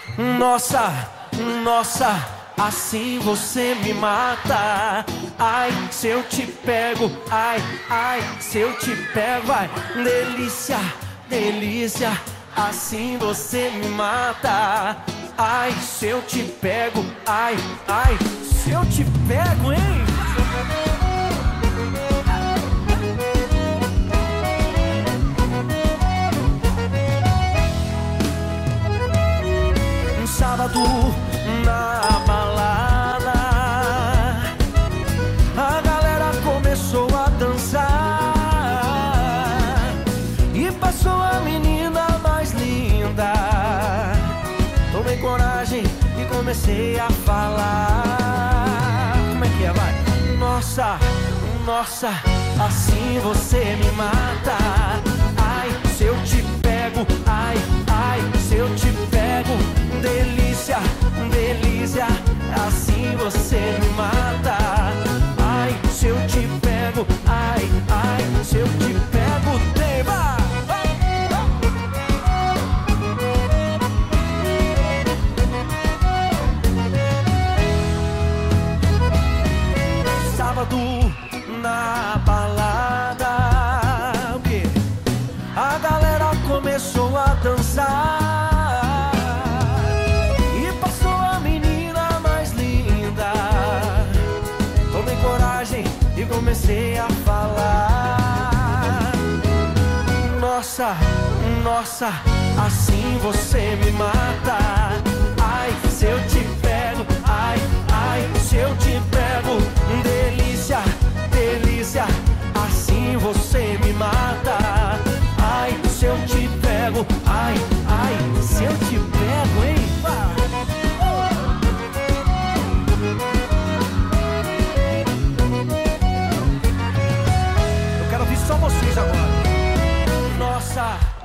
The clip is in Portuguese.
Nossa, nossa, assim você me mata. Ai, se eu te pego, ai, ai, se eu te pego, vai. Delícia, delícia, assim você me mata. Ai, se eu te pego, ai, ai, se eu te pego, hein? Um sábado na balada, a galera começou a dançar e passou a menina mais linda. Tomei coragem e comecei a falar. Como é que é, vai? Nossa, nossa, assim você me mata. Ai, se eu te pego, ai, ai, se eu te pego. Delícia, delícia, assim você me mata. Ai, se eu te pego, ai, ai, se eu te pego, tema. Sábado na balada, o quê? A galera começou a dançar e passou a menina mais linda. Tomei coragem e comecei a falar. Nossa, nossa, assim você me mata. Ai, se eu te pego, ai, ai, se eu te pego. Delícia, delícia, assim você me mata. Ai, se eu te pego, ai, ai, se eu te pego, hein? Eu quero ouvir só vocês agora. Nossa,